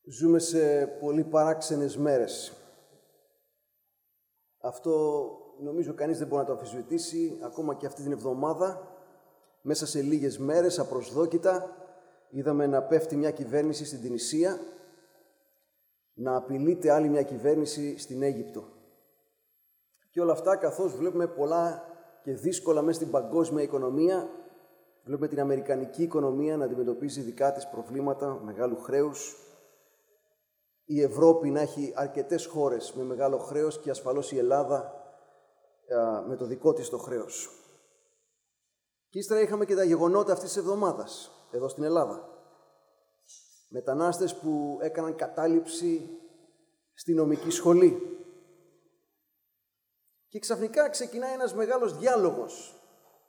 Ζούμε σε πολύ παράξενες μέρες. Αυτό νομίζω κανείς δεν μπορεί να το αμφισβητήσει. Ακόμα και αυτή την εβδομάδα, μέσα σε λίγες μέρες, απροσδόκητα, είδαμε να πέφτει μια κυβέρνηση στην Τινησία, να απειλείται άλλη μια κυβέρνηση στην Αίγυπτο. Και όλα αυτά καθώς βλέπουμε πολλά και δύσκολα μέσα στην παγκόσμια οικονομία, βλέπουμε την αμερικανική οικονομία να αντιμετωπίζει δικά της προβλήματα μεγάλου χρέους, η Ευρώπη να έχει αρκετές χώρες με μεγάλο χρέος και ασφαλώς η Ελλάδα με το δικό της το χρέος. Και ύστερα είχαμε και τα γεγονότα αυτής της εβδομάδας, εδώ στην Ελλάδα. Μετανάστες που έκαναν κατάληψη στη νομική σχολή. Και ξαφνικά ξεκινάει ένας μεγάλος διάλογος.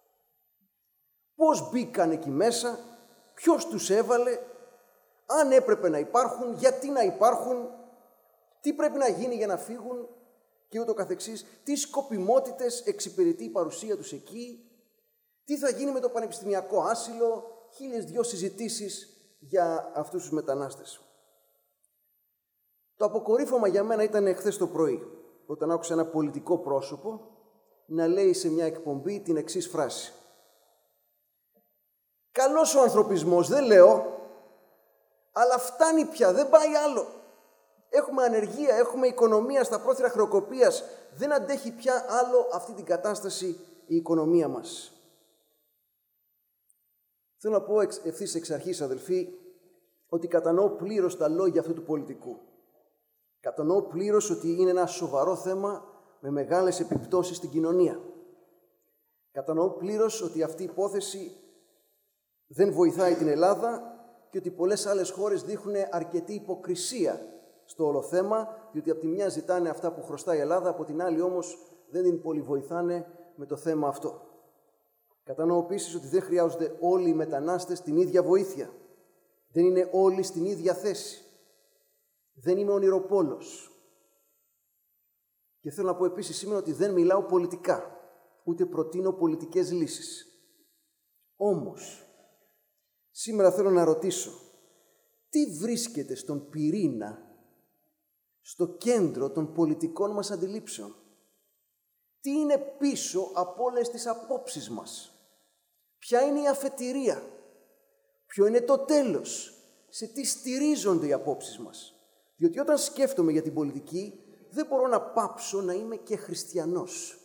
Πώς μπήκαν εκεί μέσα, ποιος τους έβαλε, αν έπρεπε να υπάρχουν, γιατί να υπάρχουν, τι πρέπει να γίνει για να φύγουν και ούτω καθεξής, τι σκοπιμότητες εξυπηρετεί η παρουσία τους εκεί, τι θα γίνει με το πανεπιστημιακό άσυλο, 1002 συζητήσεις για αυτούς τους μετανάστες. Το αποκορύφωμα για μένα ήταν χθες το πρωί, όταν άκουσα ένα πολιτικό πρόσωπο να λέει σε μια εκπομπή την εξής φράση. «Καλός ο ανθρωπισμός, δεν λέω, αλλά φτάνει πια, δεν πάει άλλο. Έχουμε ανεργία, έχουμε οικονομία στα πρόθυρα χρεοκοπίας. Δεν αντέχει πια άλλο αυτή την κατάσταση η οικονομία μας». Θέλω να πω ευθύς εξ αρχής, αδελφοί, ότι κατανοώ πλήρως τα λόγια αυτού του πολιτικού. Κατανοώ πλήρως ότι είναι ένα σοβαρό θέμα με μεγάλες επιπτώσεις στην κοινωνία. Κατανοώ πλήρως ότι αυτή η υπόθεση δεν βοηθάει την Ελλάδα και ότι πολλές άλλες χώρες δείχνουν αρκετή υποκρισία στο όλο θέμα, διότι από τη μια ζητάνε αυτά που χρωστάει η Ελλάδα, από την άλλη όμως δεν την πολύ βοηθάνε με το θέμα αυτό. Κατανοώ επίσης ότι δεν χρειάζονται όλοι οι μετανάστες την ίδια βοήθεια. Δεν είναι όλοι στην ίδια θέση. Δεν είμαι ονειροπόλος. Και θέλω να πω επίσης σήμερα ότι δεν μιλάω πολιτικά, ούτε προτείνω πολιτικές λύσεις. Όμως, σήμερα θέλω να ρωτήσω, τι βρίσκεται στον πυρήνα, στο κέντρο των πολιτικών μας αντιλήψεων? Τι είναι πίσω από όλες τις απόψεις μας? Ποια είναι η αφετηρία? Ποιο είναι το τέλος? Σε τι στηρίζονται οι απόψεις μας? Διότι όταν σκέφτομαι για την πολιτική, δεν μπορώ να πάψω να είμαι και χριστιανός.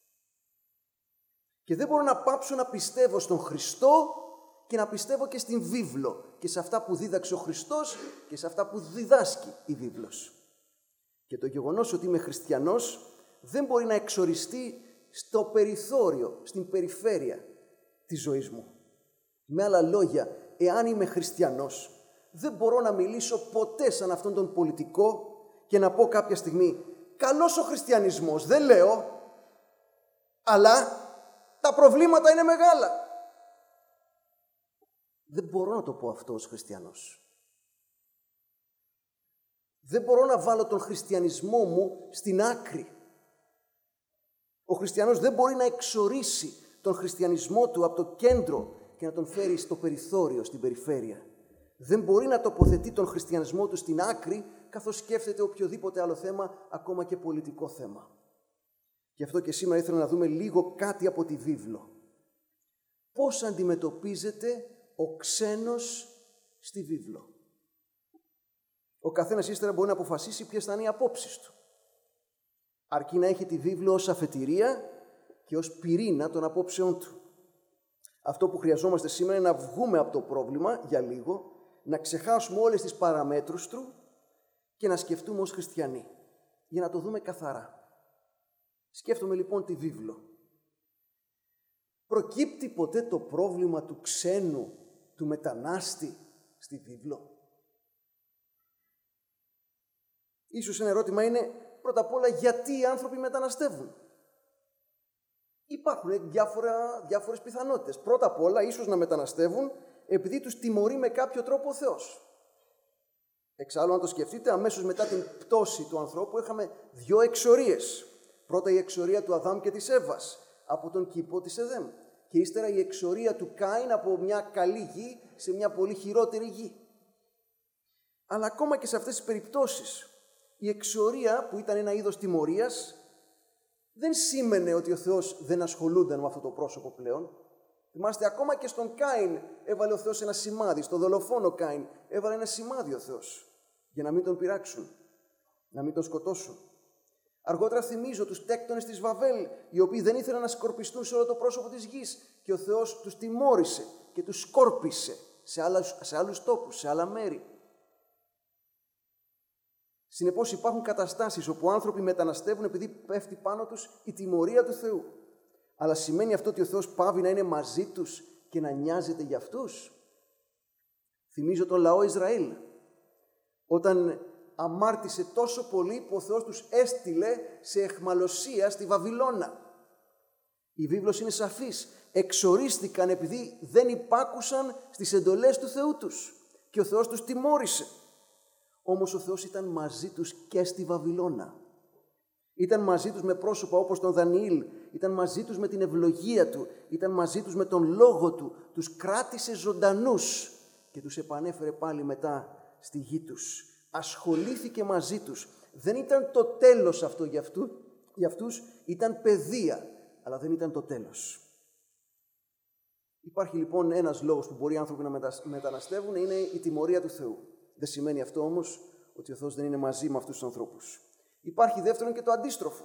Και δεν μπορώ να πάψω να πιστεύω στον Χριστό και να πιστεύω και στην βίβλο και σε αυτά που δίδαξε ο Χριστός και σε αυτά που διδάσκει η βίβλος. Και το γεγονός ότι είμαι χριστιανός δεν μπορεί να εξοριστεί στο περιθώριο, στην περιφέρεια της ζωής μου. Με άλλα λόγια, εάν είμαι χριστιανός, δεν μπορώ να μιλήσω ποτέ σαν αυτόν τον πολιτικό και να πω κάποια στιγμή «Καλός ο χριστιανισμός, δεν λέω, αλλά τα προβλήματα είναι μεγάλα». Δεν μπορώ να το πω αυτό ως χριστιανός. Δεν μπορώ να βάλω τον χριστιανισμό μου στην άκρη. Ο χριστιανός δεν μπορεί να εξορίσει τον χριστιανισμό του από το κέντρο και να τον φέρει στο περιθώριο, στην περιφέρεια. Δεν μπορεί να τοποθετεί τον χριστιανισμό του στην άκρη καθώς σκέφτεται οποιοδήποτε άλλο θέμα, ακόμα και πολιτικό θέμα. Γι' αυτό και σήμερα ήθελα να δούμε λίγο κάτι από τη βίβλο. Πώς αντιμετωπίζεται ο ξένος στη βίβλο? Ο καθένας ύστερα μπορεί να αποφασίσει ποιες θα είναι οι απόψεις του. Αρκεί να έχει τη βίβλο ως αφετηρία και ως πυρήνα των απόψεών του. Αυτό που χρειαζόμαστε σήμερα είναι να βγούμε από το πρόβλημα για λίγο, να ξεχάσουμε όλες τις παραμέτρους του και να σκεφτούμε ως χριστιανοί, για να το δούμε καθαρά. Σκέφτομαι λοιπόν τη βίβλο. Προκύπτει ποτέ το πρόβλημα του ξένου, του μετανάστη στη βίβλο? Ίσως ένα ερώτημα είναι, πρώτα απ' όλα, γιατί οι άνθρωποι μεταναστεύουν? Υπάρχουν διάφορες πιθανότητες. Πρώτα απ' όλα, ίσως να μεταναστεύουν επειδή τους τιμωρεί με κάποιο τρόπο ο Θεός. Εξάλλου, αν το σκεφτείτε, αμέσως μετά την πτώση του ανθρώπου είχαμε 2 εξορίες. Πρώτα η εξορία του Αδάμ και της Εύβας από τον κήπο της Εδέμ. Και ύστερα η εξορία του Κάιν από μια καλή γη σε μια πολύ χειρότερη γη. Αλλά ακόμα και σε αυτές τις περιπτώσεις, η εξορία που ήταν ένα είδος τιμωρίας, δεν σήμαινε ότι ο Θεός δεν ασχολούνταν με αυτό το πρόσωπο πλέον. Θυμάστε, ακόμα και στον Κάιν έβαλε ο Θεός ένα σημάδι, στο δολοφόνο Κάιν έβαλε ένα σημάδι ο Θεός, για να μην τον πειράξουν, να μην τον σκοτώσουν. Αργότερα θυμίζω τους τέκτονες της Βαβέλ, οι οποίοι δεν ήθελαν να σκορπιστούν σε όλο το πρόσωπο της γης και ο Θεός τους τιμώρησε και τους σκόρπισε σε άλλους τόπους, σε άλλα μέρη. Συνεπώς υπάρχουν καταστάσεις όπου άνθρωποι μεταναστεύουν επειδή πέφτει πάνω τους η τιμωρία του Θεού. Αλλά σημαίνει αυτό ότι ο Θεός πάβει να είναι μαζί τους και να νοιάζεται για αυτούς? Θυμίζω τον λαό Ισραήλ, όταν αμάρτησε τόσο πολύ που ο Θεός τους έστειλε σε αιχμαλωσία στη Βαβυλώνα. Η βίβλος είναι σαφής. Εξορίστηκαν επειδή δεν υπάκουσαν στις εντολές του Θεού τους και ο Θεός τους τιμώρησε. Όμως ο Θεός ήταν μαζί τους και στη Βαβυλώνα. Ήταν μαζί τους με πρόσωπα όπως τον Δανιήλ, ήταν μαζί τους με την ευλογία του, ήταν μαζί τους με τον λόγο του, τους κράτησε ζωντανούς και τους επανέφερε πάλι μετά στη γη τους. Ασχολήθηκε μαζί τους. Δεν ήταν το τέλος αυτό για αυτούς, ήταν παιδεία, αλλά δεν ήταν το τέλος. Υπάρχει λοιπόν ένας λόγος που μπορεί οι άνθρωποι να μεταναστεύουν, είναι η τιμωρία του Θεού. Δεν σημαίνει αυτό όμως ότι ο Θεός δεν είναι μαζί με αυτούς τους ανθρώπους. Υπάρχει δεύτερον και το αντίστροφο.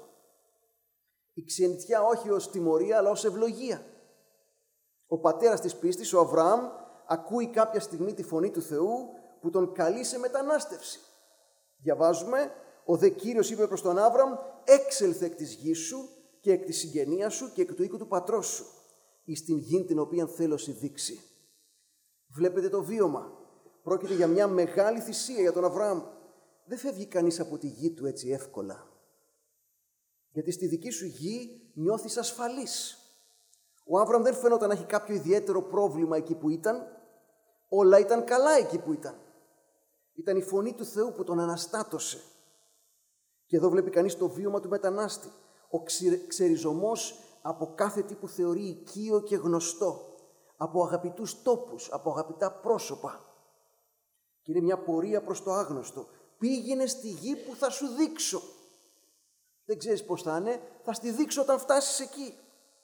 Η ξενιτιά όχι ως τιμωρία, αλλά ως ευλογία. Ο πατέρας της πίστης, ο Αβραάμ, ακούει κάποια στιγμή τη φωνή του Θεού που τον καλεί σε μετανάστευση. Διαβάζουμε, ο δε Κύριος είπε προς τον Άβραμ, έξελθε εκ της γης σου και εκ της συγγενείας σου και εκ του οίκου του πατρός σου, εις την γη την οποία θέλω σε δείξει. Βλέπετε το βίωμα. Πρόκειται για μια μεγάλη θυσία για τον Αβραάμ. Δεν φεύγει κανείς από τη γη του έτσι εύκολα. Γιατί στη δική σου γη νιώθεις ασφαλής. Ο Άβραμ δεν φαίνονταν να έχει κάποιο ιδιαίτερο πρόβλημα εκεί που ήταν. Όλα ήταν καλά εκεί που ήταν. Ήταν η φωνή του Θεού που τον αναστάτωσε. Και εδώ βλέπει κανείς το βίωμα του μετανάστη. Ο ξεριζωμός από κάθε τι που θεωρεί οικείο και γνωστό. Από αγαπητούς τόπους, από αγαπητά πρόσωπα. Και είναι μια πορεία προς το άγνωστο. Πήγαινε στη γη που θα σου δείξω. Δεν ξέρεις πώς θα είναι, θα στη δείξω όταν φτάσεις εκεί.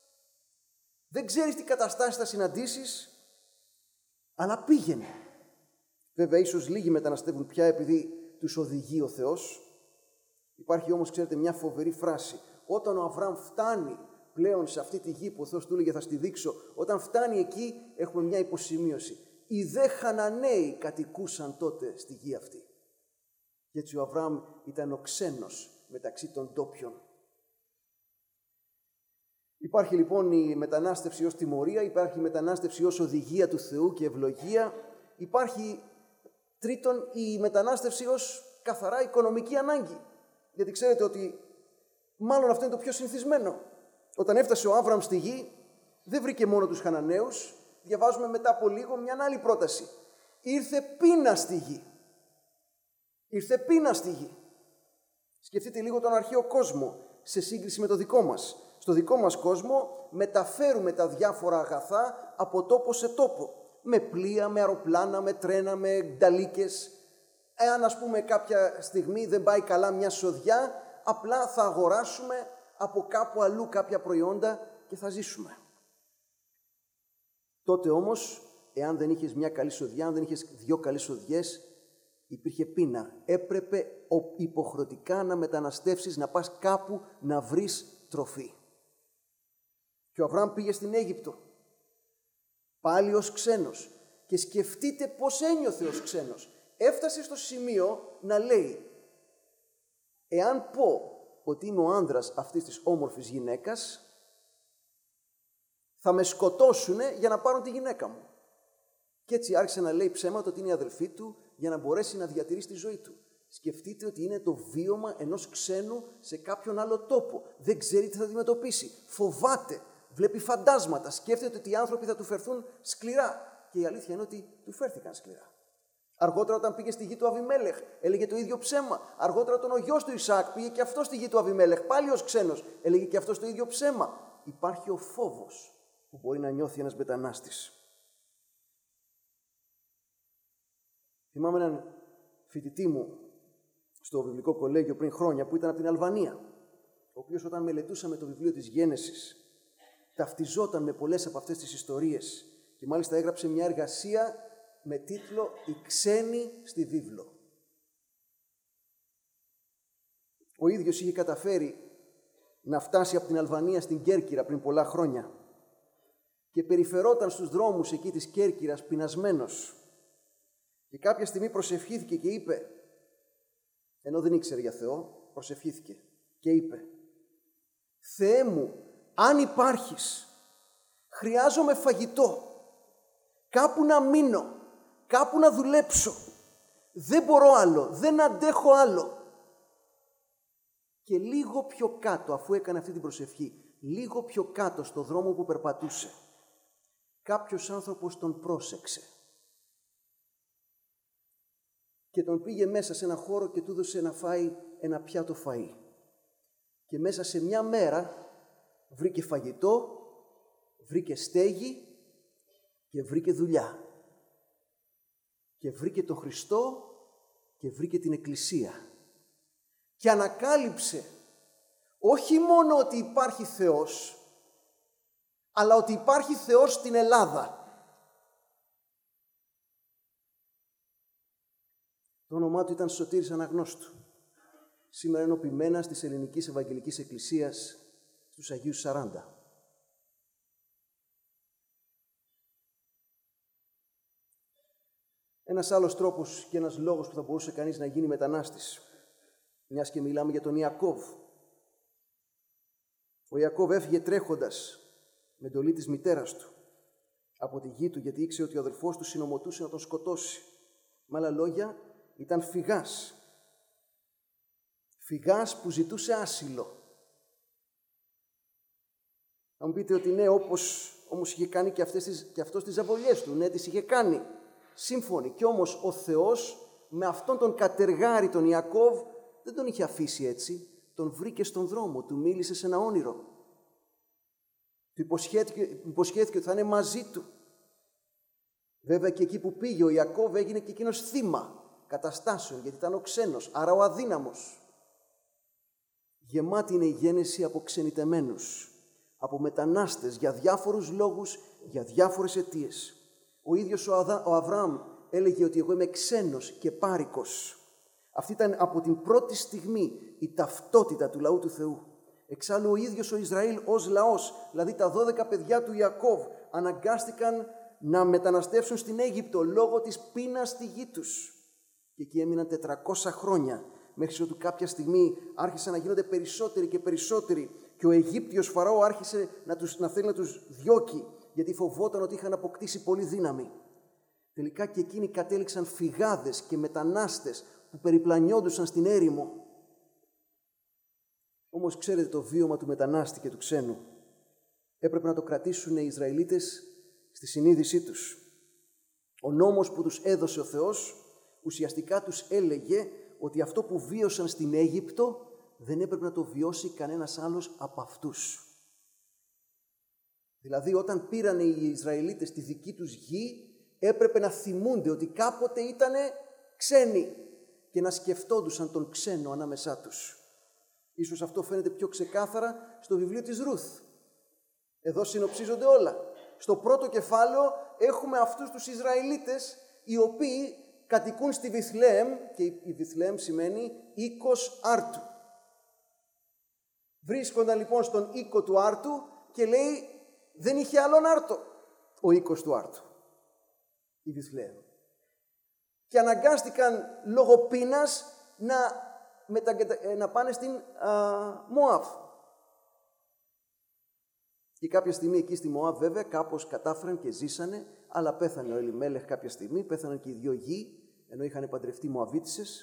Δεν ξέρεις τι καταστάσεις θα συναντήσεις, αλλά πήγαινε. Βέβαια, ίσως λίγοι μεταναστεύουν πια επειδή τους οδηγεί ο Θεός. Υπάρχει όμως, ξέρετε, μια φοβερή φράση. Όταν ο Αβραάμ φτάνει πλέον σε αυτή τη γη που ο Θεός του έλεγε θα στη δείξω, όταν φτάνει εκεί έχουμε μια υποσημείωση. Οι δε Χαναναίοι κατοικούσαν τότε στη γη αυτή. Και έτσι ο Αβραάμ ήταν ο ξένος μεταξύ των ντόπιων. Υπάρχει λοιπόν η μετανάστευση ως τιμωρία, υπάρχει η μετανάστευση ως οδηγία του Θεού και ευλογία. Υπάρχει τρίτον η μετανάστευση ως καθαρά οικονομική ανάγκη. Γιατί ξέρετε ότι μάλλον αυτό είναι το πιο συνηθισμένο. Όταν έφτασε ο Άβραμ στη γη, δεν βρήκε μόνο τους Χαναναίους. Διαβάζουμε μετά από λίγο μια άλλη πρόταση. Ήρθε πείνα στη γη. Ήρθε πείνα στη γη. Σκεφτείτε λίγο τον αρχαίο κόσμο σε σύγκριση με το δικό μας. Στο δικό μας κόσμο μεταφέρουμε τα διάφορα αγαθά από τόπο σε τόπο. Με πλοία, με αεροπλάνα, με τρένα, με νταλίκες. Εάν ας πούμε κάποια στιγμή δεν πάει καλά μια σοδιά, απλά θα αγοράσουμε από κάπου αλλού κάποια προϊόντα και θα ζήσουμε. Τότε όμως, εάν δεν είχες μια καλή σοδιά, αν δεν είχες δύο καλές σοδιές, υπήρχε πείνα. Έπρεπε υποχρεωτικά να μεταναστεύσεις, να πας κάπου να βρεις τροφή. Και ο Αβραάμ πήγε στην Αίγυπτο, πάλι ως ξένος. Και σκεφτείτε πώς ένιωθε ως ξένος. Έφτασε στο σημείο να λέει, εάν πω ότι είμαι ο άνδρας αυτής της όμορφης γυναίκας, θα με σκοτώσουνε για να πάρουν τη γυναίκα μου. Και έτσι άρχισε να λέει ψέματα ότι είναι η αδελφή του για να μπορέσει να διατηρήσει τη ζωή του. Σκεφτείτε ότι είναι το βίωμα ενός ξένου σε κάποιον άλλο τόπο. Δεν ξέρει τι θα αντιμετωπίσει. Φοβάται. Βλέπει φαντάσματα. Σκέφτεται ότι οι άνθρωποι θα του φερθούν σκληρά. Και η αλήθεια είναι ότι του φέρθηκαν σκληρά. Αργότερα, όταν πήγε στη γη του Αβιμέλεχ, έλεγε το ίδιο ψέμα. Αργότερα, όταν ο γιος του Ισαάκ πήγε και αυτό στη γη του Αβιμέλεχ, πάλι ως ξένος, έλεγε και αυτό το ίδιο ψέμα. Υπάρχει ο φόβος που μπορεί να νιώθει ένας μετανάστης. Θυμάμαι έναν φοιτητή μου στο βιβλικό κολέγιο πριν χρόνια, που ήταν από την Αλβανία, ο οποίος όταν μελετούσαμε το βιβλίο της Γένεσης, ταυτιζόταν με πολλές από αυτές τις ιστορίες και μάλιστα έγραψε μια εργασία με τίτλο «Οι ξένοι στη βίβλο». Ο ίδιος είχε καταφέρει να φτάσει από την Αλβανία στην Κέρκυρα πριν πολλά χρόνια και περιφερόταν στους δρόμους εκεί της Κέρκυρας πεινασμένος. Και κάποια στιγμή προσευχήθηκε και είπε, ενώ δεν ήξερε για Θεό, προσευχήθηκε και είπε: «Θεέ μου, αν υπάρχεις, χρειάζομαι φαγητό, κάπου να μείνω, κάπου να δουλέψω. Δεν μπορώ άλλο, δεν αντέχω άλλο». Και λίγο πιο κάτω, αφού έκανε αυτή την προσευχή, λίγο πιο κάτω στο δρόμο που περπατούσε, κάποιος άνθρωπος τον πρόσεξε και τον πήγε μέσα σε ένα χώρο και του έδωσε να φάει ένα πιάτο φαΐ. Και μέσα σε μια μέρα βρήκε φαγητό, βρήκε στέγη και βρήκε δουλειά. Και βρήκε τον Χριστό και βρήκε την Εκκλησία. Και ανακάλυψε όχι μόνο ότι υπάρχει Θεός, αλλά ότι υπάρχει Θεός στην Ελλάδα. Το όνομά του ήταν Σωτήρης Αναγνώστου. Σήμερα είναι ο ποιμένας της Ελληνικής Ευαγγελικής Εκκλησίας στους Αγίους 40. Ένας άλλος τρόπος και ένας λόγος που θα μπορούσε κανείς να γίνει μετανάστης, μιας και μιλάμε για τον Ιακώβ. Ο Ιακώβ έφυγε τρέχοντας με εντολή της μητέρας του από τη γη του, γιατί ήξερε ότι ο αδελφός του συνομωτούσε να τον σκοτώσει. Με άλλα λόγια, ήταν φυγάς. Φυγάς που ζητούσε άσυλο. Θα μου πείτε ότι ναι, όμως είχε κάνει και αυτός τις ζαβολιές του. Ναι, τις είχε κάνει. Σύμφωνοι. Κι όμως ο Θεός με αυτόν τον κατεργάρι τον Ιακώβ δεν τον είχε αφήσει έτσι. Τον βρήκε στον δρόμο, του μίλησε σε ένα όνειρο. Του υποσχέθηκε ότι θα είναι μαζί του. Βέβαια και εκεί που πήγε ο Ιακώβ έγινε και εκείνος θύμα καταστάσεων, γιατί ήταν ο ξένος, άρα ο αδύναμος. Γεμάτη είναι η γέννηση από ξενιτεμένους, από μετανάστες για διάφορους λόγους, για διάφορες αιτίες. Ο ίδιος ο Αβραάμ έλεγε ότι εγώ είμαι ξένος και πάρικος. Αυτή ήταν από την πρώτη στιγμή η ταυτότητα του λαού του Θεού. Εξάλλου ο ίδιος ο Ισραήλ ως λαός, δηλαδή τα 12 παιδιά του Ιακώβ, αναγκάστηκαν να μεταναστεύσουν στην Αίγυπτο λόγω της πείνας στη γη τους. Και εκεί έμειναν 400 χρόνια, μέχρι ότου κάποια στιγμή άρχισαν να γίνονται περισσότεροι και περισσότεροι και ο Αιγύπτιος Φαραώ άρχισε να θέλει να τους διώκει, γιατί φοβόταν ότι είχαν αποκτήσει πολύ δύναμη. Τελικά και εκείνοι κατέληξαν φυγάδες και μετανάστες που περιπλανιόντουσαν στην έρημο. Όμως ξέρετε, το βίωμα του μετανάστη και του ξένου έπρεπε να το κρατήσουν οι Ισραηλίτες στη συνείδησή τους. Ο νόμος που τους έδωσε ο Θεός ουσιαστικά τους έλεγε ότι αυτό που βίωσαν στην Αίγυπτο δεν έπρεπε να το βιώσει κανένας άλλος από αυτούς. Δηλαδή όταν πήραν οι Ισραηλίτες τη δική τους γη, έπρεπε να θυμούνται ότι κάποτε ήταν ξένοι και να σκεφτόντουσαν τον ξένο ανάμεσά τους. Ίσως αυτό φαίνεται πιο ξεκάθαρα στο βιβλίο της Ρούθ. Εδώ συνοψίζονται όλα. Στο πρώτο κεφάλαιο έχουμε αυτούς τους Ισραηλίτες οι οποίοι κατοικούν στη Βιθλεέμ και η Βιθλεέμ σημαίνει οίκος Άρτου. Βρίσκονταν λοιπόν στον οίκο του Άρτου και λέει δεν είχε άλλον Άρτο ο οίκος του Άρτου, η Βιθλεέμ. Και αναγκάστηκαν λόγω πείνας να πάνε στην Μωάβ. Και κάποια στιγμή εκεί στη Μωάβ βέβαια κάπως κατάφεραν και ζήσανε, αλλά πέθανε ο Ελιμέλεχ κάποια στιγμή, πέθαναν και οι δύο γη, ενώ είχαν παντρευτεί Μωαβίτισσες.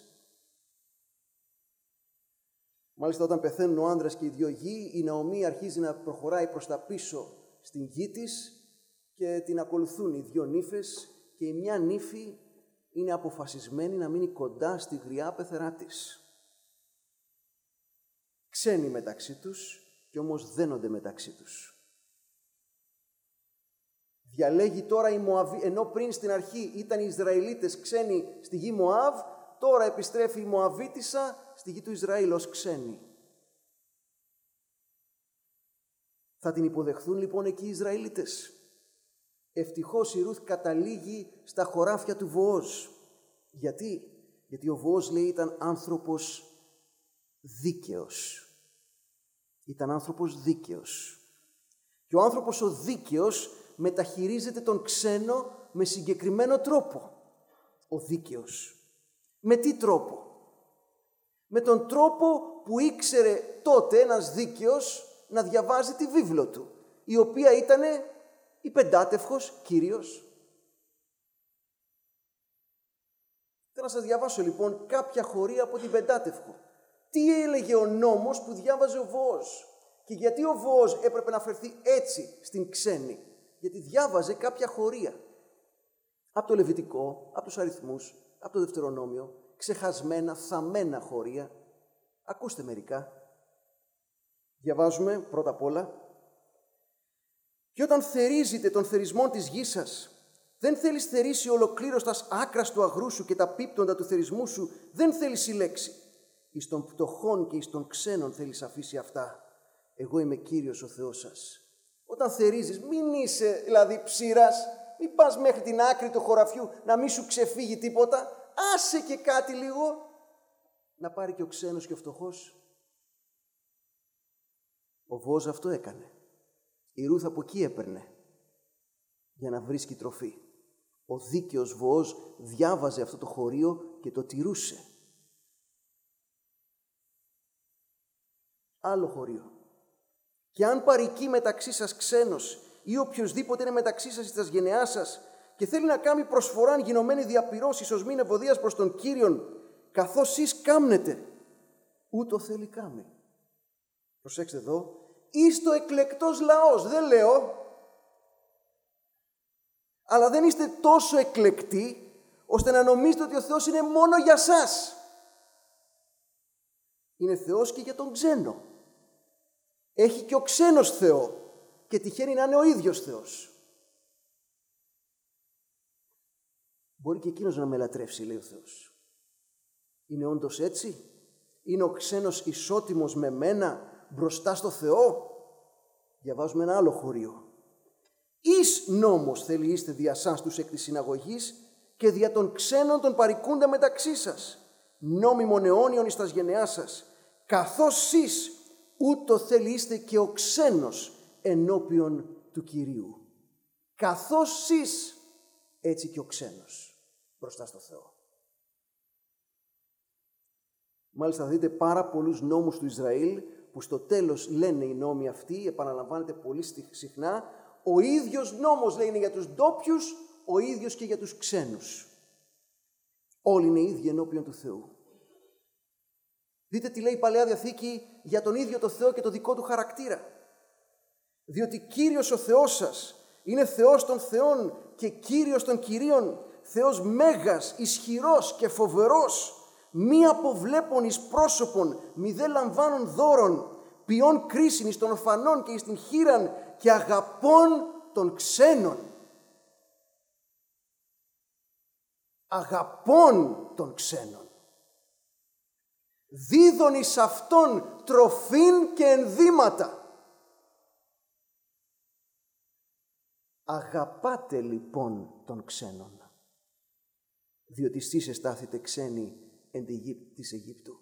Μάλιστα όταν πεθαίνουν ο άνδρας και οι δύο γη, η Ναομή αρχίζει να προχωράει προς τα πίσω στην γη της και την ακολουθούν οι δύο νύφες και η μια νύφη είναι αποφασισμένη να μείνει κοντά στη γριά πεθερά της. Ξένοι μεταξύ τους και όμως δένονται μεταξύ τους. Διαλέγει τώρα η Μωαβή, ενώ πριν στην αρχή ήταν οι Ισραηλίτες ξένοι στη γη Μωάβ, τώρα επιστρέφει η Μωαβίτισσα στη γη του Ισραήλ ως ξένη. Θα την υποδεχθούν λοιπόν εκεί οι Ισραηλίτες. Ευτυχώς η Ρούθ καταλήγει στα χωράφια του Βοόζ. Γιατί ο Βοόζ, λέει, ήταν άνθρωπος δίκαιος. Ήταν άνθρωπος δίκαιος. Και ο άνθρωπος ο δίκαιος μεταχειρίζεται τον ξένο με συγκεκριμένο τρόπο. Ο δίκαιος. Με τι τρόπο? Με τον τρόπο που ήξερε τότε ένας δίκαιος να διαβάζει τη βίβλο του, η οποία ήταν η Πεντάτευχος Κύριος. Θέλω να σας διαβάσω λοιπόν κάποια χωρία από την Πεντάτευχο. Τι έλεγε ο νόμος που διάβαζε ο Βοόζ και γιατί ο Βοόζ έπρεπε να φερθεί έτσι στην ξένη? Γιατί διάβαζε κάποια χωρία. Από το Λεβιτικό, από τους αριθμούς, από το Δευτερονόμιο, ξεχασμένα, θαμμένα χωρία. Ακούστε μερικά. Διαβάζουμε πρώτα απ' όλα. «Και όταν θερίζετε τον θερισμό της γης σας, δεν θέλεις θερίσει ολοκλήρως τας άκρας του αγρού σου και τα πίπτοντα του θερισμού σου, δεν θέλεις συλλέξει. Εις των πτωχών και εις των ξένων θέλεις αφήσει αυτά. Εγώ είμαι Κύριος ο Θεός σας». Όταν θερίζεις, μην είσαι δηλαδή ψήρας, μην πας μέχρι την άκρη του χωραφιού να μην σου ξεφύγει τίποτα. Άσε και κάτι λίγο να πάρει και ο ξένος και ο φτωχός. Ο Βοόζ αυτό έκανε. Η Ρούθ από εκεί έπαιρνε για να βρίσκει τροφή. Ο δίκαιος Βοόζ διάβαζε αυτό το χωρίο και το τηρούσε. Άλλο χωρίο. «Και αν παροικεί μεταξύ σας ξένος ή οποιοσδήποτε είναι μεταξύ σας της γενεάς σας και θέλει να κάνει προσφοράν γινωμένη διαπυρώσεις ως μην ευωδίας προς τον Κύριον, καθώς σεις κάμνετε, ούτω θέλει κάμει». Προσέξτε εδώ. «Είστε ο εκλεκτός λαός», δεν λέω, αλλά δεν είστε τόσο εκλεκτοί ώστε να νομίζετε ότι ο Θεός είναι μόνο για σας. Είναι Θεός και για τον ξένο. Έχει και ο ξένος Θεό και τυχαίνει να είναι ο ίδιος Θεός. Μπορεί και εκείνος να με λατρεύσει, λέει ο Θεός. Είναι όντως έτσι? Είναι ο ξένος ισότιμος με μένα μπροστά στο Θεό? Διαβάζουμε ένα άλλο χωρίο. «Εις νόμος θέλει είστε δια σας τους εκ της συναγωγής και δια των ξένων των παρικούντα μεταξύ σας, νόμιμον αιώνιον εις τας γενεάς σας, καθώς σεις ούτω θέλει είστε και ο ξένος ενώπιον του Κυρίου». Καθώς σεις, έτσι και ο ξένος μπροστά στο Θεό. Μάλιστα θα δείτε πάρα πολλούς νόμους του Ισραήλ που στο τέλος λένε οι νόμοι αυτοί, επαναλαμβάνεται πολύ συχνά, ο ίδιος νόμος λέει είναι για τους ντόπιους, ο ίδιος και για τους ξένους. Όλοι είναι ίδιοι ενώπιον του Θεού. Δείτε τι λέει η Παλαιά Διαθήκη για τον ίδιο το Θεό και το δικό του χαρακτήρα. «Διότι Κύριος ο Θεός σας είναι Θεός των Θεών και Κύριος των Κυρίων, Θεός μέγας, ισχυρός και φοβερός, μη αποβλέπων εις πρόσωπον, μη δε λαμβάνων δώρων, ποιών κρίσιν εις των ορφανών και εις την χήραν και αγαπών των ξένων». Αγαπών των ξένων. «Δίδων εις αυτόν τροφήν και ενδύματα». Αγαπάτε λοιπόν των ξένων, διότι εσείς εστάθητε ξένοι εν τη γη της Αιγύπτου.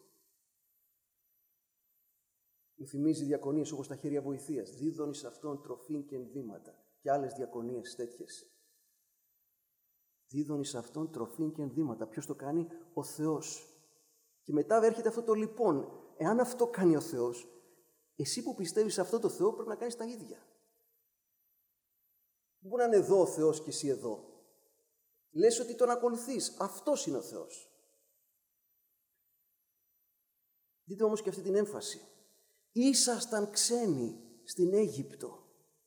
Μου θυμίζει διακονίες όπως τα χέρια βοηθείας. «Δίδων εις αυτόν τροφήν και ενδύματα». Και άλλες διακονίες τέτοιες. «Δίδων εις αυτόν τροφήν και ενδύματα». Ποιος το κάνει? Ο Θεός. Και μετά έρχεται αυτό το λοιπόν. Εάν αυτό κάνει ο Θεός, εσύ που πιστεύεις σε αυτό το Θεό πρέπει να κάνεις τα ίδια. Δεν μπορεί να είναι εδώ ο Θεός και εσύ εδώ. Λες ότι τον ακολουθείς. Αυτός είναι ο Θεός. Δείτε όμως και αυτή την έμφαση. «Ήσασταν ξένοι στην Αίγυπτο».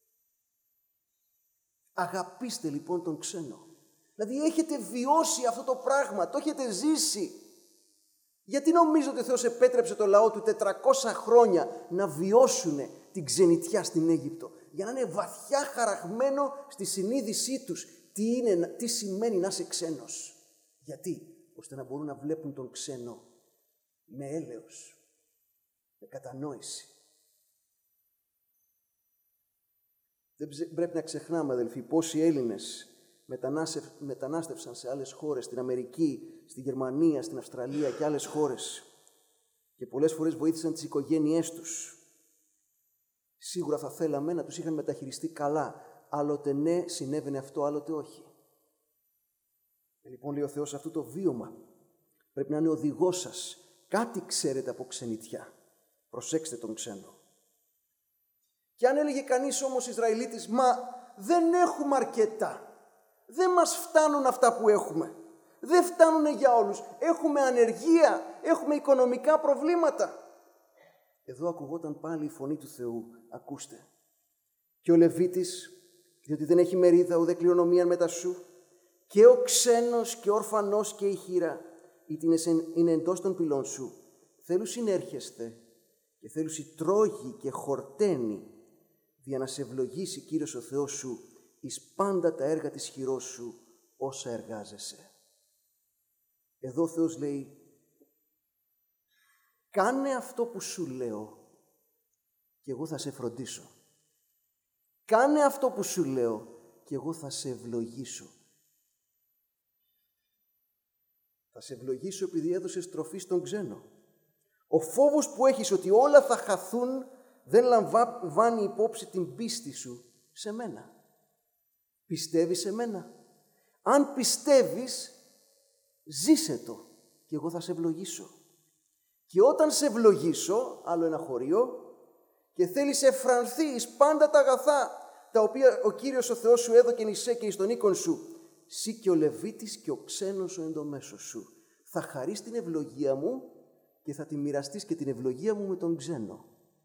Αγαπήστε λοιπόν τον ξένο. Δηλαδή έχετε βιώσει αυτό το πράγμα, το έχετε ζήσει. Γιατί νομίζω ότι ο Θεός επέτρεψε το λαό του 400 χρόνια να βιώσουν την ξενιτιά στην Αίγυπτο? Για να είναι βαθιά χαραγμένο στη συνείδησή τους τι σημαίνει να είσαι ξένος. Γιατί? ώστε να μπορούν να βλέπουν τον ξένο με έλεος, με κατανόηση. Δεν πρέπει να ξεχνάμε, αδελφοί, πόσοι Έλληνες μετανάστευσαν σε άλλες χώρες, στην Αμερική, στη Γερμανία, στην Αυστραλία και άλλες χώρες, και πολλές φορές βοήθησαν τις οικογένειές τους. Σίγουρα θα θέλαμε να τους είχαν μεταχειριστεί καλά. Άλλοτε ναι, συνέβαινε αυτό, άλλοτε όχι. Λοιπόν, λέει ο Θεός, αυτό το βίωμα πρέπει να είναι οδηγός σας. Κάτι ξέρετε από ξενιτιά. Προσέξτε τον ξένο. Και αν έλεγε κανείς όμως Ισραηλίτης, μα δεν έχουμε αρκετά. Δεν μας φτάνουν αυτά που έχουμε. Δεν φτάνουν για όλους. Έχουμε ανεργία, έχουμε οικονομικά προβλήματα. Εδώ ακουγόταν πάλι η φωνή του Θεού. Ακούστε. Και ο Λεβίτης, διότι δεν έχει μερίδα ουδέ κληρονομία μετά σου, και ο ξένος και ο ορφανός και η χήρα, είτε είναι εντός των πυλών σου, θέλουν συνέρχεστε και θέλουν τρώγει και χορταίνει, για να σε ευλογήσει Κύριος ο Θεός σου εις πάντα τα έργα της χειρός σου όσα εργάζεσαι. Εδώ ο Θεός λέει, κάνε αυτό που σου λέω και εγώ θα σε φροντίσω. Κάνε αυτό που σου λέω και εγώ θα σε ευλογήσω. Θα σε ευλογήσω επειδή έδωσες τροφή στον ξένο. Ο φόβος που έχεις ότι όλα θα χαθούν δεν λαμβάνει υπόψη την πίστη σου σε μένα. Πιστεύεις σε μένα? Αν πιστεύεις, ζήσε το και εγώ θα σε ευλογήσω. Και όταν σε ευλογήσω, άλλο ένα χωρίο, και θέλεις εφρανθείς πάντα τα αγαθά τα οποία ο Κύριος ο Θεός σου έδωκεν εις και εις τον οίκον σου, σύ και ο Λεβίτης και ο ξένος ο εντομέσος σου. Θα χαρείς την ευλογία μου και θα τη μοιραστείς και την ευλογία μου με τον ξένο.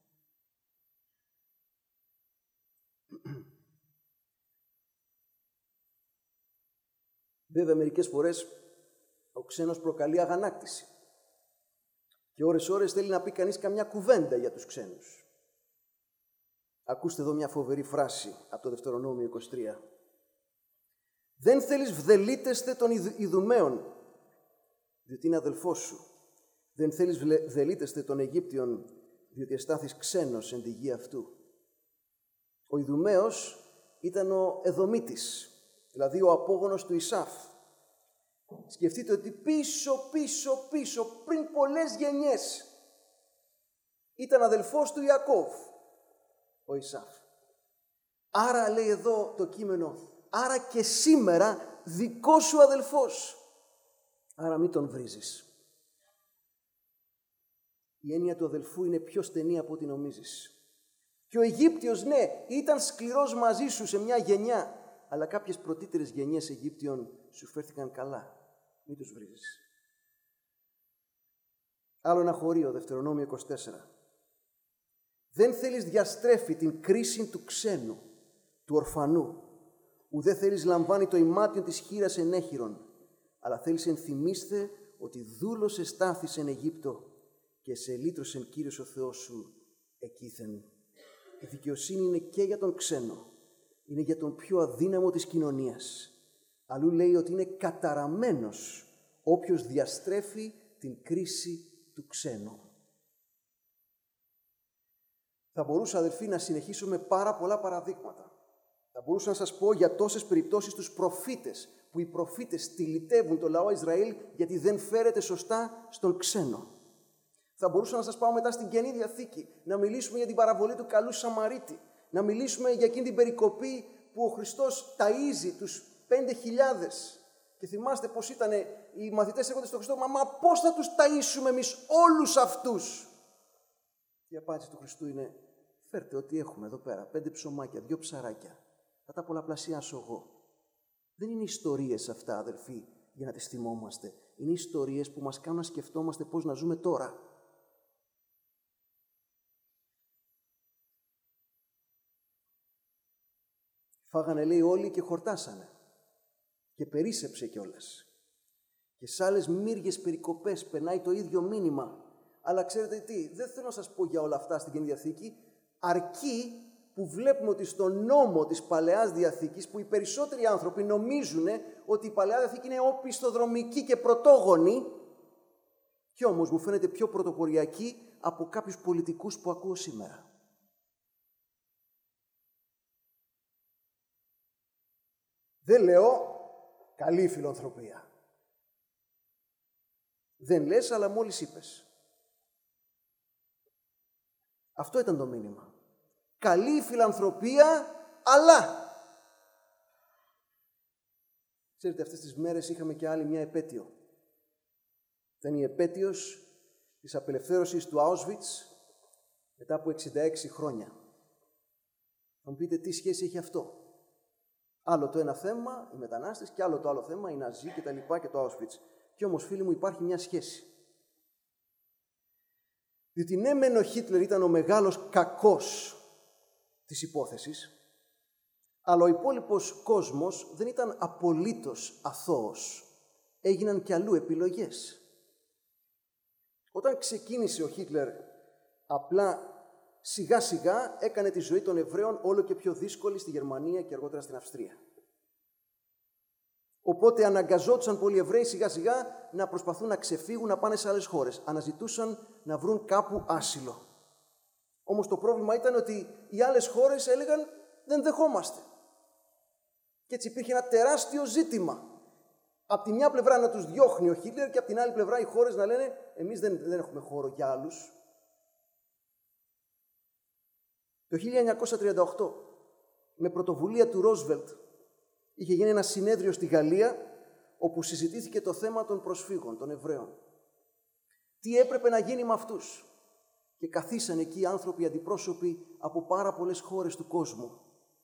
Βέβαια, μερικές φορές ο ξένος προκαλεί αγανάκτηση. Και ώρες-ώρες θέλει να πει κανείς καμιά κουβέντα για τους ξένους. Ακούστε εδώ μια φοβερή φράση από το Δευτερονόμιο 23. Δεν θέλεις βδελίτεστε των Ιδουμαίων, διότι είναι αδελφός σου. Δεν θέλεις βδελίτεστε των Αιγύπτιων, διότι εστάθης ξένος εν τη γη αυτού. Ο Ιδουμαίος ήταν ο Εδωμίτης, δηλαδή ο απόγονος του Ισάφ. Σκεφτείτε ότι πίσω, πριν πολλές γενιές, ήταν αδελφός του Ιακώβ, ο Ισάφ. Άρα, λέει εδώ το κείμενο, άρα και σήμερα δικό σου αδελφός. Άρα μην τον βρίζεις. Η έννοια του αδελφού είναι πιο στενή από ό,τι νομίζεις. Και ο Αιγύπτιος, ναι, ήταν σκληρός μαζί σου σε μια γενιά, αλλά κάποιες πρωτύτερες γενιές Αιγύπτιων σου φέρθηκαν καλά. Μην τους βρίζεις. Άλλο ένα χωρίο, Δευτερονόμιο 24. Δεν θέλεις διαστρέφει την κρίση του ξένου, του ορφανού, ουδέ θέλεις λαμβάνει το ημάτιο της χήρας ενέχειρον, αλλά θέλεις ενθυμίστε ότι δούλος εστάθης εν Αιγύπτο και σε λύτρωσεν Κύριος ο Θεός σου εκείθεν. Η δικαιοσύνη είναι και για τον ξένο, είναι για τον πιο αδύναμο της κοινωνίας. Αλλού λέει ότι είναι καταραμένος όποιος διαστρέφει την κρίση του ξένου. Θα μπορούσα, αδελφοί, να συνεχίσω με πάρα πολλά παραδείγματα. Θα μπορούσα να σας πω για τόσες περιπτώσεις τους προφήτες, που οι προφήτες στυλιτεύουν το λαό Ισραήλ γιατί δεν φέρεται σωστά στον ξένο. Θα μπορούσα να σας πάω μετά στην Καινή Διαθήκη, να μιλήσουμε για την παραβολή του καλού Σαμαρίτη, να μιλήσουμε για εκείνη την περικοπή που ο Χριστός ταΐζει τους 5.000. Και θυμάστε πώς ήταν οι μαθητές έρχονται στον Χριστό, μα πώς θα τους ταΐσουμε εμείς όλους αυτούς? Η απάντηση του Χριστού είναι, φέρτε ό,τι έχουμε εδώ πέρα, 5 ψωμάκια, 2 ψαράκια, θα τα πολλαπλασιάσω εγώ. Δεν είναι ιστορίες αυτά, αδελφοί, για να τις θυμόμαστε. Είναι ιστορίες που μας κάνουν να σκεφτόμαστε πώς να ζούμε τώρα. Φάγανε, λέει, όλοι και χορτάσανε. Και περίσσεψε κιόλας. Και σε άλλες μύριες περικοπές περνάει το ίδιο μήνυμα. Αλλά ξέρετε τι, δεν θέλω να σας πω για όλα αυτά στην Καινή Διαθήκη, αρκεί που βλέπουμε ότι στον νόμο της Παλαιάς Διαθήκης, που οι περισσότεροι άνθρωποι νομίζουν ότι η Παλαιά Διαθήκη είναι οπισθοδρομική και πρωτόγονη, και όμως μου φαίνεται πιο πρωτοποριακή από κάποιους πολιτικούς που ακούω σήμερα. Δεν λέω καλή φιλανθρωπία. Δεν λες, αλλά μόλις είπες. Αυτό ήταν το μήνυμα. Καλή φιλανθρωπία, αλλά... Ξέρετε, αυτές τις μέρες είχαμε και άλλη μια επέτειο. Ήταν η επέτειος της απελευθέρωσης του Auschwitz μετά από 66 χρόνια. Θα μου πείτε τι σχέση έχει αυτό. Άλλο το ένα θέμα, οι μετανάστες, και άλλο το άλλο θέμα, οι Ναζί και τα λοιπά και το Auschwitz. Και όμως, φίλοι μου, υπάρχει μια σχέση. Διότι ναι, μεν ο Χίτλερ ήταν ο μεγάλος κακός της υπόθεσης, αλλά ο υπόλοιπος κόσμος δεν ήταν απολύτως αθώος. Έγιναν κι αλλού επιλογές. Όταν ξεκίνησε ο Χίτλερ, απλά σιγά σιγά έκανε τη ζωή των Εβραίων όλο και πιο δύσκολη στη Γερμανία και αργότερα στην Αυστρία. Οπότε αναγκαζόντουσαν πολλοί Εβραίοι σιγά σιγά να προσπαθούν να ξεφύγουν, να πάνε σε άλλες χώρες. Αναζητούσαν να βρουν κάπου άσυλο. Όμως το πρόβλημα ήταν ότι οι άλλες χώρες έλεγαν δεν δεχόμαστε. Και έτσι υπήρχε ένα τεράστιο ζήτημα. Από τη μια πλευρά να τους διώχνει ο Χίτλερ και από την άλλη πλευρά οι χώρες να λένε εμείς δεν έχουμε χώρο για άλλους. Το 1938, με πρωτοβουλία του Ρόσβελτ, είχε γίνει ένα συνέδριο στη Γαλλία όπου συζητήθηκε το θέμα των προσφύγων, των Εβραίων. Τι έπρεπε να γίνει με αυτούς. Και καθίσαν εκεί άνθρωποι αντιπρόσωποι από πάρα πολλές χώρες του κόσμου.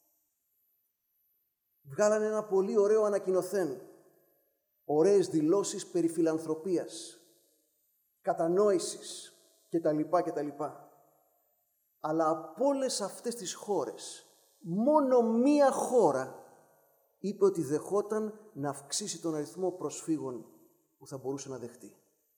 Βγάλανε ένα πολύ ωραίο ανακοινωθέν. Ωραίες δηλώσεις περί φιλανθρωπίας, κατανόησης κτλ. Αλλά από όλες αυτές τις χώρες, μόνο μία χώρα είπε ότι δεχόταν να αυξήσει τον αριθμό προσφύγων που θα μπορούσε να δεχτεί.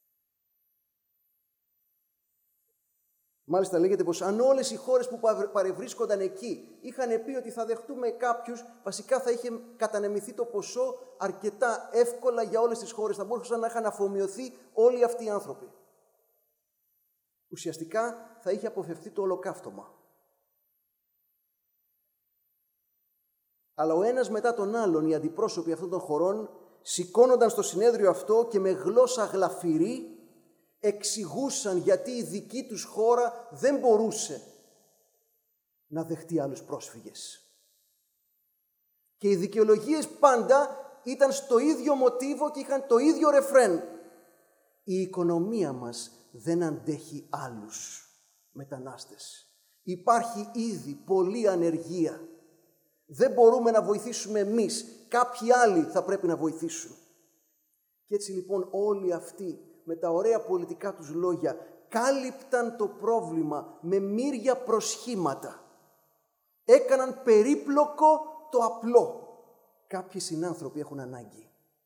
Μάλιστα λέγεται πως αν όλες οι χώρες που παρευρίσκονταν εκεί είχαν πει ότι θα δεχτούμε κάποιους, βασικά θα είχε κατανεμηθεί το ποσό αρκετά εύκολα για όλες τις χώρες. Θα μπορούσαν να είχαν αφομοιωθεί όλοι αυτοί οι άνθρωποι. Ουσιαστικά θα είχε αποφευθεί το ολοκαύτωμα. Αλλά ο ένας μετά τον άλλον, οι αντιπρόσωποι αυτών των χωρών, σηκώνονταν στο συνέδριο αυτό και με γλώσσα γλαφυρή εξηγούσαν γιατί η δική τους χώρα δεν μπορούσε να δεχτεί άλλους πρόσφυγες. Και οι δικαιολογίες πάντα ήταν στο ίδιο μοτίβο και είχαν το ίδιο ρεφρέν. Η οικονομία μας δεν αντέχει άλλους μετανάστες. Υπάρχει ήδη πολλή ανεργία. Δεν μπορούμε να βοηθήσουμε εμείς. Κάποιοι άλλοι θα πρέπει να βοηθήσουν. Και έτσι λοιπόν όλοι αυτοί με τα ωραία πολιτικά τους λόγια κάλυπταν το πρόβλημα με μύρια προσχήματα. Έκαναν περίπλοκο το απλό. Κάποιοι συνάνθρωποι έχουν ανάγκη.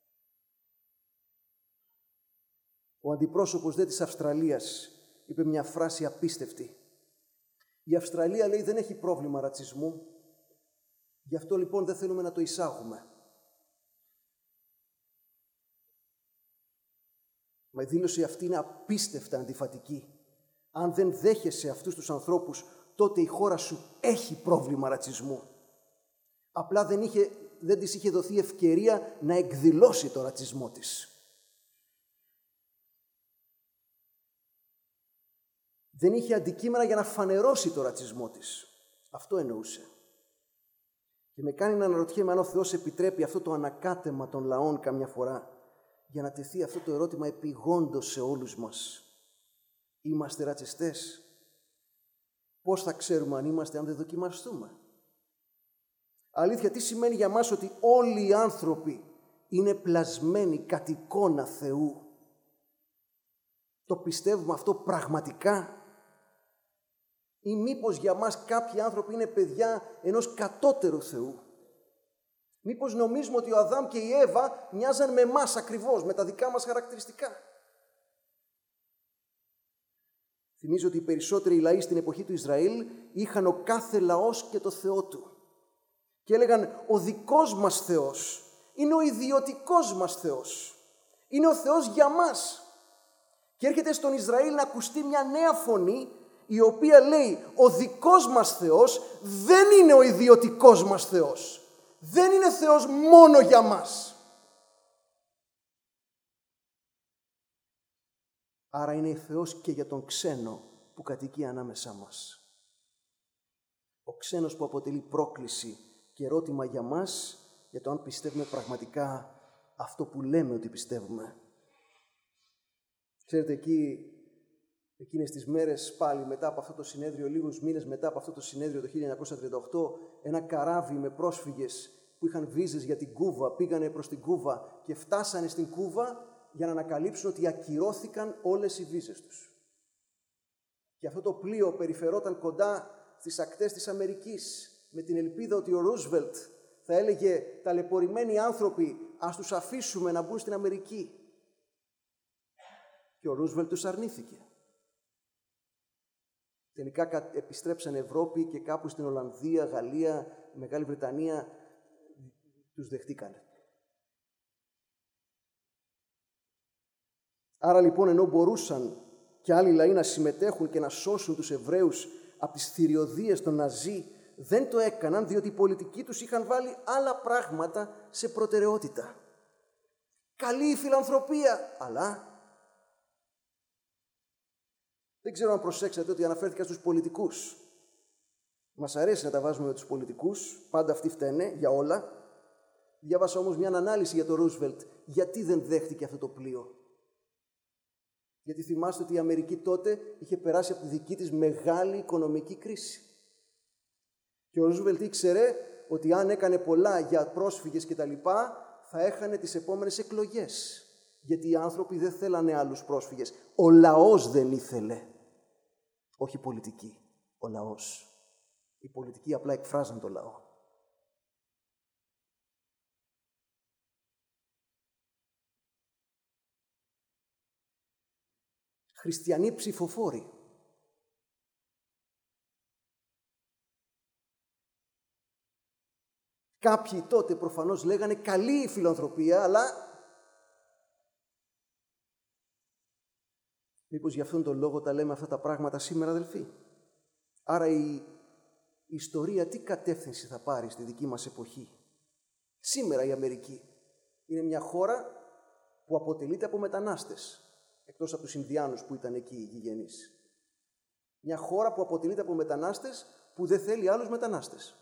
Ο αντιπρόσωπος της Αυστραλίας είπε μια φράση απίστευτη. Η Αυστραλία, λέει, δεν έχει πρόβλημα ρατσισμού. Γι' αυτό λοιπόν δεν θέλουμε να το εισάγουμε. Μα η δήλωση αυτή είναι απίστευτα αντιφατική. Αν δεν δέχεσαι αυτούς τους ανθρώπους, τότε η χώρα σου έχει πρόβλημα ρατσισμού. Απλά δεν της είχε δοθεί ευκαιρία να εκδηλώσει το ρατσισμό της. Δεν είχε αντικείμενα για να φανερώσει το ρατσισμό της. Αυτό εννοούσε. Και με κάνει να αναρωτιέμαι αν ο Θεός επιτρέπει αυτό το ανακάτεμα των λαών καμιά φορά για να τεθεί αυτό το ερώτημα επιγόντως σε όλους μας. Είμαστε ρατσιστές? Πώς θα ξέρουμε αν είμαστε, αν δεν δοκιμαστούμε? Αλήθεια, τι σημαίνει για μας ότι όλοι οι άνθρωποι είναι πλασμένοι κατ' εικόνα Θεού? Το πιστεύουμε αυτό πραγματικά? Ή μήπως για μας κάποιοι άνθρωποι είναι παιδιά ενός κατώτερου Θεού? Μήπως νομίζουμε ότι ο Αδάμ και η Εύα μοιάζαν με εμάς ακριβώς, με τα δικά μας χαρακτηριστικά? Θυμίζω ότι οι περισσότεροι λαοί στην εποχή του Ισραήλ είχαν ο κάθε λαός και το Θεό του. Και έλεγαν, ο δικός μας Θεός είναι ο ιδιωτικός μας Θεός. Είναι ο Θεός για μας. Και έρχεται στον Ισραήλ να ακουστεί μια νέα φωνή, η οποία λέει, ο δικός μας Θεός δεν είναι ο ιδιωτικός μας Θεός. Δεν είναι Θεός μόνο για μας. Άρα είναι Θεός και για τον ξένο που κατοικεί ανάμεσά μας. Ο ξένος που αποτελεί πρόκληση και ερώτημα για μας, για το αν πιστεύουμε πραγματικά αυτό που λέμε ότι πιστεύουμε. Ξέρετε, εκείνες τις μέρες πάλι μετά από αυτό το συνέδριο, λίγους μήνες μετά από αυτό το συνέδριο το 1938, ένα καράβι με πρόσφυγες που είχαν βίζες για την Κούβα, πήγανε προς την Κούβα και φτάσανε στην Κούβα για να ανακαλύψουν ότι ακυρώθηκαν όλες οι βίζες τους. Και αυτό το πλοίο περιφερόταν κοντά στις ακτές της Αμερικής, με την ελπίδα ότι ο Ρούσβελτ θα έλεγε ταλαιπωρημένοι άνθρωποι, ας τους αφήσουμε να μπουν στην Αμερική. Και ο Ρούσβελτ τους αρνήθηκε. Τελικά επιστρέψαν Ευρώπη και κάπου στην Ολλανδία, Γαλλία, Μεγάλη Βρετανία τους δεχτήκανε. Άρα λοιπόν, ενώ μπορούσαν και άλλοι λαοί να συμμετέχουν και να σώσουν τους Εβραίους από τις θηριωδίες των Ναζί, δεν το έκαναν διότι οι πολιτικοί τους είχαν βάλει άλλα πράγματα σε προτεραιότητα. Καλή η φιλανθρωπία, αλλά δεν ξέρω αν προσέξατε ότι αναφέρθηκα στους πολιτικούς. Μας αρέσει να τα βάζουμε με τους πολιτικούς, πάντα αυτοί φταίνε για όλα. Διάβασα όμως μια ανάλυση για τον Ρούσβελτ, γιατί δεν δέχτηκε αυτό το πλοίο. Γιατί θυμάστε ότι η Αμερική τότε είχε περάσει από τη δική της μεγάλη οικονομική κρίση. Και ο Ρούσβελτ ήξερε ότι αν έκανε πολλά για πρόσφυγες κτλ., θα έχανε τις επόμενες εκλογές. Γιατί οι άνθρωποι δεν θέλανε άλλους πρόσφυγες. Ο λαός δεν ήθελε. Όχι η πολιτική. Ο λαός. Οι πολιτικοί απλά εκφράζαν το λαό. Χριστιανοί ψηφοφόροι. Κάποιοι τότε προφανώς λέγανε καλή η φιλανθρωπία, αλλά μήπως για αυτόν τον λόγο τα λέμε αυτά τα πράγματα σήμερα, αδελφοί. Άρα η ιστορία τι κατεύθυνση θα πάρει στη δική μας εποχή. Σήμερα η Αμερική είναι μια χώρα που αποτελείται από μετανάστες, εκτός από τους Ινδιάνους που ήταν εκεί οι γηγενείς. Μια χώρα που αποτελείται από μετανάστες που δεν θέλει άλλους μετανάστες.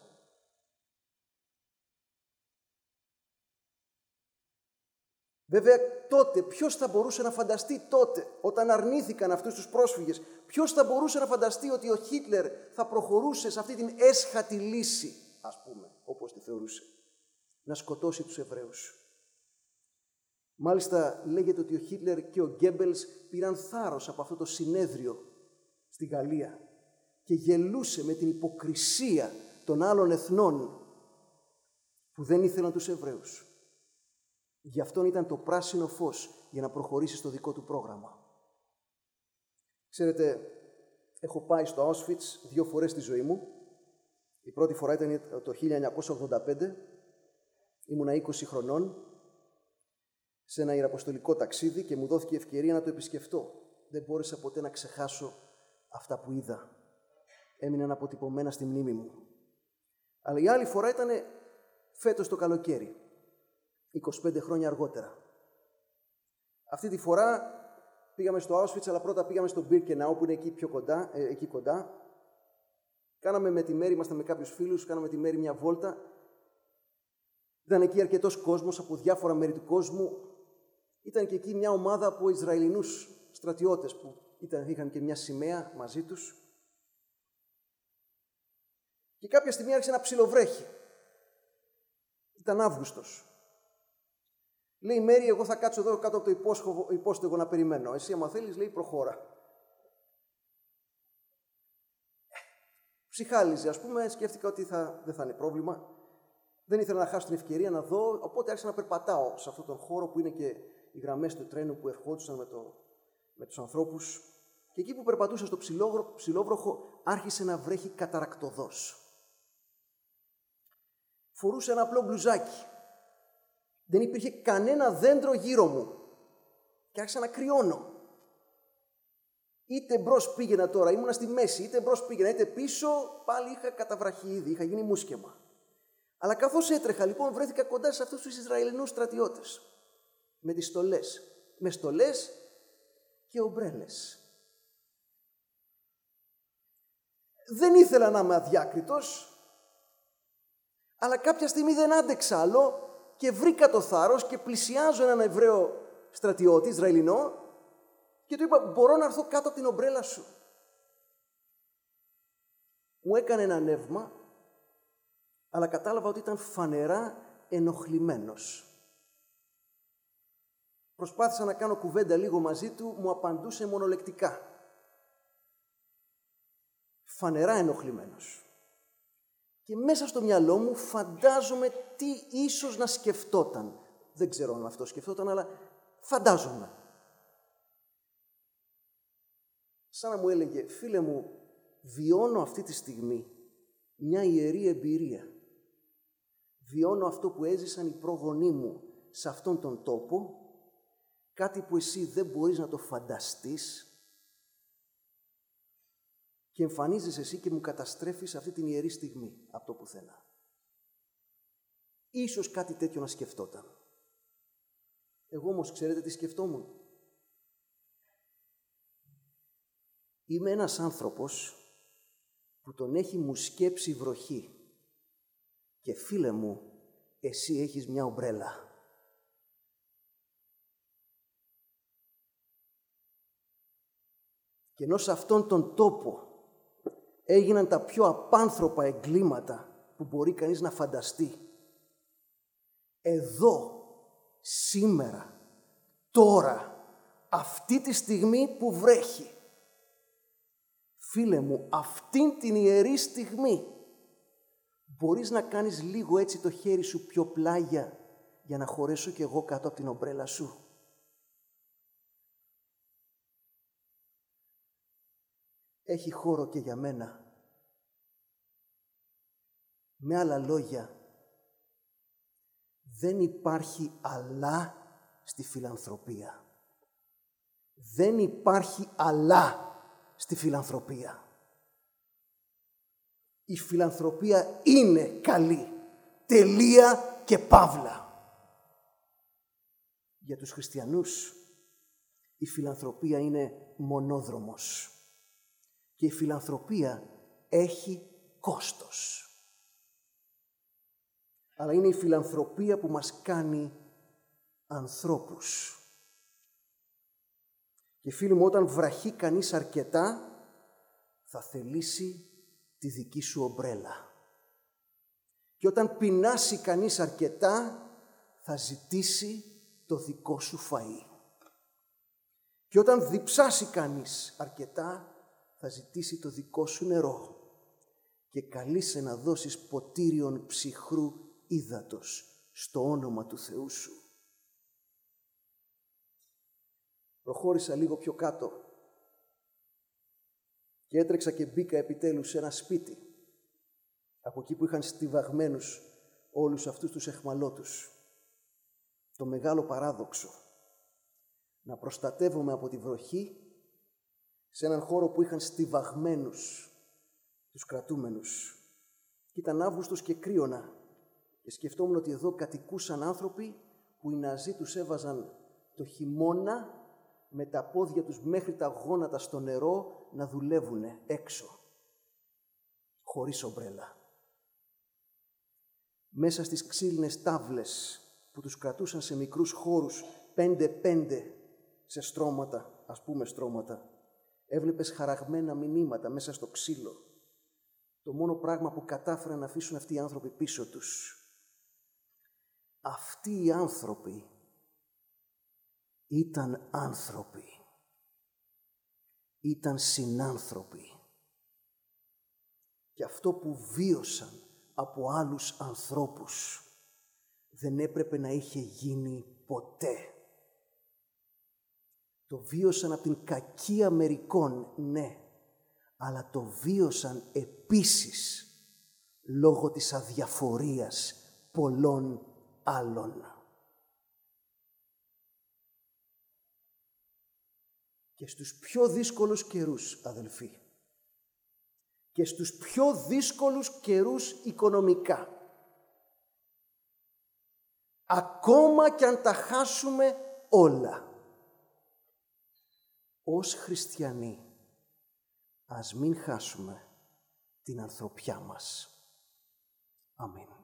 Βέβαια, τότε, ποιος θα μπορούσε να φανταστεί τότε, όταν αρνήθηκαν αυτούς τους πρόσφυγες, ποιος θα μπορούσε να φανταστεί ότι ο Χίτλερ θα προχωρούσε σε αυτή την έσχατη λύση, ας πούμε, όπως τη θεωρούσε, να σκοτώσει τους Εβραίους. Μάλιστα, λέγεται ότι ο Χίτλερ και ο Γκέμπελς πήραν θάρρος από αυτό το συνέδριο στη Γαλλία και γελούσε με την υποκρισία των άλλων εθνών που δεν ήθελαν τους Εβραίους. Γι' αυτόν ήταν το πράσινο φως για να προχωρήσει στο δικό του πρόγραμμα. Ξέρετε, έχω πάει στο Auschwitz 2 φορές στη ζωή μου. Η πρώτη φορά ήταν το 1985. Ήμουνα 20 χρονών σε ένα ιεραποστολικό ταξίδι και μου δόθηκε ευκαιρία να το επισκεφτώ. Δεν μπόρεσα ποτέ να ξεχάσω αυτά που είδα. Έμειναν αποτυπωμένα στη μνήμη μου. Αλλά η άλλη φορά ήταν φέτος το καλοκαίρι. 25 χρόνια αργότερα. Αυτή τη φορά πήγαμε στο Auschwitz, αλλά πρώτα πήγαμε στο Birkenau, που είναι εκεί πιο κοντά, εκεί κοντά. Κάναμε με τη Μέρη, ήμασταν με κάποιους φίλους, κάναμε τη Μέρη μια βόλτα. Ήταν εκεί αρκετός κόσμος από διάφορα μέρη του κόσμου. Ήταν και εκεί μια ομάδα από Ισραηλινούς στρατιώτες που είχαν και μια σημαία μαζί τους. Και κάποια στιγμή άρχισε να ψιλοβρέχει. Ήταν Αύγουστος. Λέει η Μέρη, εγώ θα κάτσω εδώ κάτω από το υπόστεγο να περιμένω. Εσύ, άμα θέλεις, λέει, προχώρα. Ψυχάλιζε, ας πούμε, σκέφτηκα ότι δεν θα είναι πρόβλημα. Δεν ήθελα να χάσω την ευκαιρία να δω, οπότε άρχισα να περπατάω σε αυτόν τον χώρο που είναι και οι γραμμές του τρένου που ερχόντουσαν με τους ανθρώπους. Και εκεί που περπατούσε στο ψιλόβροχο άρχισε να βρέχει καταρακτωδώς. Φορούσε ένα απλό μπλουζάκι. Δεν υπήρχε κανένα δέντρο γύρω μου. Και άρχισα να κρυώνω. Είτε μπρος πήγαινα τώρα, ήμουνα στη μέση, είτε μπρος πήγαινα, είτε πίσω, πάλι είχα καταβραχεί ήδη, είχα γίνει μουσκεμα. Αλλά καθώς έτρεχα, λοιπόν, βρέθηκα κοντά σε αυτούς τους Ισραηλινούς στρατιώτες. Με τις στολές. Με στολές και ομπρέλες. Δεν ήθελα να είμαι αδιάκριτος, αλλά κάποια στιγμή δεν άντεξα άλλο και βρήκα το θάρρος και πλησιάζω έναν Εβραίο στρατιώτη, Ισραηλινό, και του είπα, μπορώ να έρθω κάτω από την ομπρέλα σου. Μου έκανε ένα νεύμα, αλλά κατάλαβα ότι ήταν φανερά ενοχλημένος. Προσπάθησα να κάνω κουβέντα λίγο μαζί του, μου απαντούσε μονολεκτικά. Φανερά ενοχλημένος. Και μέσα στο μυαλό μου φαντάζομαι τι ίσως να σκεφτόταν. Δεν ξέρω αν αυτό σκεφτόταν, αλλά φαντάζομαι. Σαν να μου έλεγε, φίλε μου, βιώνω αυτή τη στιγμή μια ιερή εμπειρία. Βιώνω αυτό που έζησαν οι πρόγονοί μου σε αυτόν τον τόπο, κάτι που εσύ δεν μπορείς να το φανταστείς, και εμφανίζεσαι εσύ και μου καταστρέφεις αυτή την ιερή στιγμή από το πουθενά. Ίσως κάτι τέτοιο να σκεφτόταν. Εγώ όμως ξέρετε τι σκεφτόμουν? Είμαι ένας άνθρωπος που τον έχει μουσκέψει βροχή. Και φίλε μου, εσύ έχεις μια ομπρέλα. Και ενώ σε αυτόν τον τόπο έγιναν τα πιο απάνθρωπα εγκλήματα που μπορεί κανείς να φανταστεί, εδώ, σήμερα, τώρα, αυτή τη στιγμή που βρέχει, φίλε μου, αυτήν την ιερή στιγμή, μπορείς να κάνεις λίγο έτσι το χέρι σου πιο πλάγια για να χωρέσω κι εγώ κάτω από την ομπρέλα σου? Έχει χώρο και για μένα. Με άλλα λόγια, δεν υπάρχει αλλά στη φιλανθρωπία. Δεν υπάρχει αλλά στη φιλανθρωπία. Η φιλανθρωπία είναι καλή. Τελεία και παύλα. Για τους χριστιανούς, η φιλανθρωπία είναι μονόδρομος. Και η φιλανθρωπία έχει κόστος. Αλλά είναι η φιλανθρωπία που μας κάνει ανθρώπους. Και φίλοι μου, όταν βραχεί κανείς αρκετά, θα θελήσει τη δική σου ομπρέλα. Και όταν πεινάσει κανείς αρκετά, θα ζητήσει το δικό σου φαΐ. Και όταν διψάσει κανείς αρκετά, θα ζητήσει το δικό σου νερό. Και καλείσαι να δώσεις ποτήριον ψυχρού ύδατος στο όνομα του Θεού σου. Προχώρησα λίγο πιο κάτω και έτρεξα και μπήκα επιτέλους σε ένα σπίτι, από εκεί που είχαν στιβαγμένους όλους αυτούς τους αιχμαλώτους. Το μεγάλο παράδοξο να προστατεύομαι από τη βροχή σε έναν χώρο που είχαν στιβαγμένους τους κρατούμενους. Και ήταν Αύγουστος και κρύωνα και σκεφτόμουν ότι εδώ κατοικούσαν άνθρωποι που οι Ναζί τους έβαζαν το χειμώνα με τα πόδια τους μέχρι τα γόνατα στο νερό να δουλεύουνε έξω, χωρίς ομπρέλα. Μέσα στις ξύλινες τάβλες που τους κρατούσαν σε μικρούς χώρους 5-5 σε στρώματα, ας πούμε στρώματα, έβλεπες χαραγμένα μηνύματα μέσα στο ξύλο. Το μόνο πράγμα που κατάφεραν να αφήσουν αυτοί οι άνθρωποι πίσω τους. Αυτοί οι άνθρωποι ήταν άνθρωποι. Ήταν συνάνθρωποι. Και αυτό που βίωσαν από άλλους ανθρώπους δεν έπρεπε να είχε γίνει ποτέ. Το βίωσαν από την κακία μερικών, ναι, αλλά το βίωσαν επίσης λόγω της αδιαφορίας πολλών άλλων. Και στους πιο δύσκολους καιρούς, αδελφοί, και στους πιο δύσκολους καιρούς οικονομικά, ακόμα κι αν τα χάσουμε όλα, ως χριστιανοί, ας μην χάσουμε την ανθρωπιά μας. Αμήν.